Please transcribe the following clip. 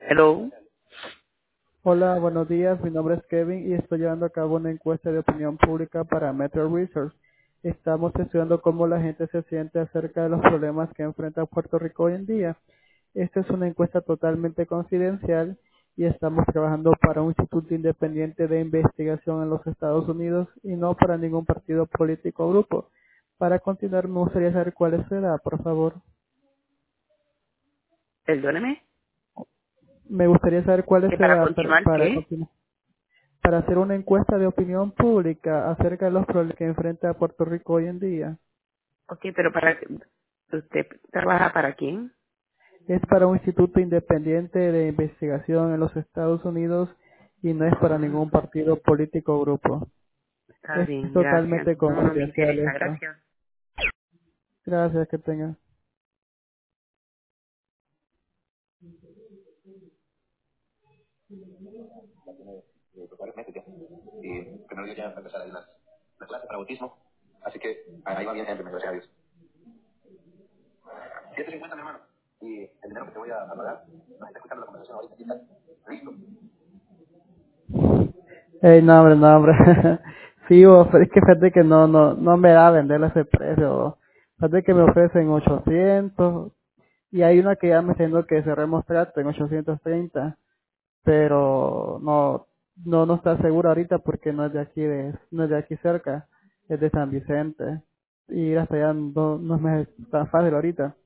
Hello. Hola, buenos días. Mi nombre es Kevin y estoy llevando a cabo una encuesta de opinión pública para Metro Research. Estamos estudiando cómo la gente se siente acerca de los problemas que enfrenta Puerto Rico hoy en día. Esta es una encuesta totalmente confidencial y estamos trabajando para un instituto independiente de investigación en los Estados Unidos y no para ningún partido político o grupo. Para continuar, me gustaría saber cuál es su edad, por favor. Perdóneme. Me gustaría saber cuál es ¿Que su para edad continuar para qué? continuar. Para hacer una encuesta de opinión pública acerca de los problemas que enfrenta Puerto Rico hoy en día. Ok, pero para... ¿Usted trabaja para quién? Es para un instituto independiente de investigación en los Estados Unidos y no es para Ah, ningún partido político o grupo. está Es bien, gracias. totalmente No, no me confidencial interesa, esto. gracias. Gracias, que tenga. Varios meses ya. Y primero yo ya voy a empezar ahí las clases para autismo. Así que ahí va bien gente, gracias a Dios. 750, mi hermano. Y el dinero que te voy a pagar, nos está escuchando la conversación ahorita. ¿Sí está? ¿Listo? Ey, no, hombre, no, hombre. Sí, pero es que fíjate que no me da venderle ese precio. Fíjate que me ofrecen 800 y hay una que ya me está diciendo que cerremos trato en 830. Pero no está seguro ahorita porque no es de aquí cerca, es de San Vicente y ir hasta allá no es tan fácil ahorita.